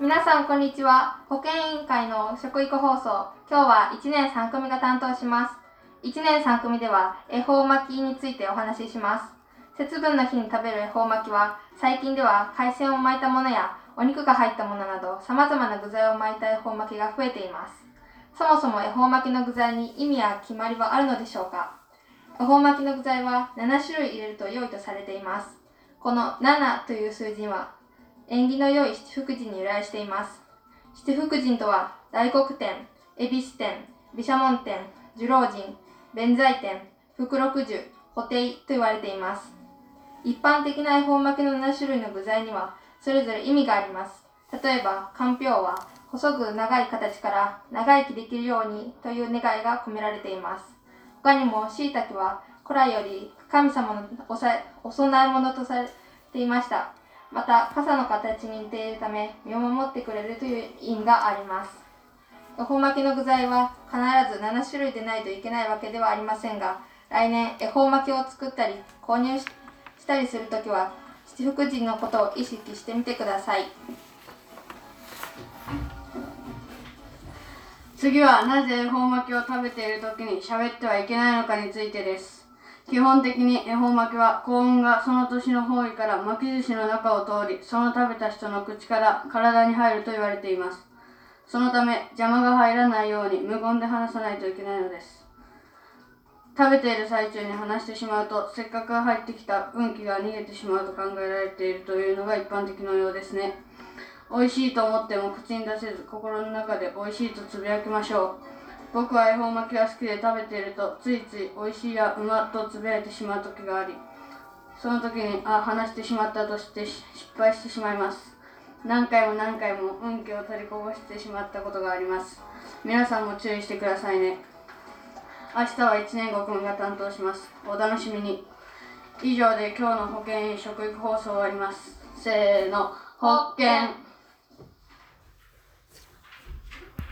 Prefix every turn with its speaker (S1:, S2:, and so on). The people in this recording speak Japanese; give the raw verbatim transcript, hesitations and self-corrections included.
S1: 皆さんこんにちは。保健委員会の食育放送、今日はいちねんさん組が担当します。いちねんさん組では恵方巻きについてお話しします。節分の日に食べる恵方巻きは、最近では海鮮を巻いたものやお肉が入ったものなど様々な具材を巻いた恵方巻きが増えています。そもそも恵方巻きの具材に意味や決まりはあるのでしょうか。恵方巻きの具材はななしゅるい入れると良いとされています。このななという数字は縁起の良い七福神に由来しています。七福神とは大黒天、恵比寿天、毘沙門天、寿老神、弁財天、福禄寿、布袋と言われています。一般的な恵方巻きのななしゅるいの具材にはそれぞれ意味があります。例えば、かんぴょうは細く長い形から長生きできるようにという願いが込められています。他にも、しいたけは古来より神様のおさお供え物とされていました。また、傘の形に似ているため、身を守ってくれるという意味があります。恵方巻きの具材は必ずななしゅるいでないといけないわけではありませんが、来年恵方巻きを作ったり購入したりするときは、七福神のことを意識してみてください。
S2: 次はなぜ恵方巻きを食べているときに喋ってはいけないのかについてです。基本的に恵方巻きは幸運がその年の方位から巻き寿司の中を通り、その食べた人の口から体に入ると言われています。そのため邪魔が入らないように無言で話さないといけないのです。食べている最中に話してしまうと、せっかく入ってきた運気が逃げてしまうと考えられているというのが一般的のようですね。美味しいと思っても口に出せず、心の中で美味しいとつぶやきましょう。僕は恵方巻きが好きで食べていると、ついつい美味しいやうまとつぶやいてしまう時があり、その時にあ話してしまったとして失敗してしまいます。何回も何回も運気を取りこぼしてしまったことがあります。皆さんも注意してくださいね。明日はいちねんご組が担当します。お楽しみに。以上で今日の保健食育放送を終わります。せーの、保健。